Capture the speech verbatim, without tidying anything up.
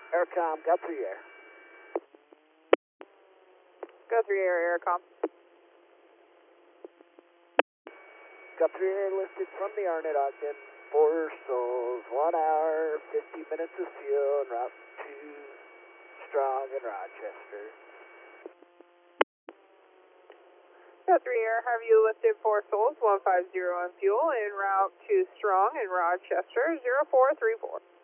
Aircom, got three air. Go three air, Aircom. Got three air lifted from the Arnett Ogden. Four souls, one hour, fifty minutes of fuel, en route to Strong and Rochester. Go three air, Harvey lifted four souls, one five zero on fuel, en route to Strong and Rochester, zero four three four.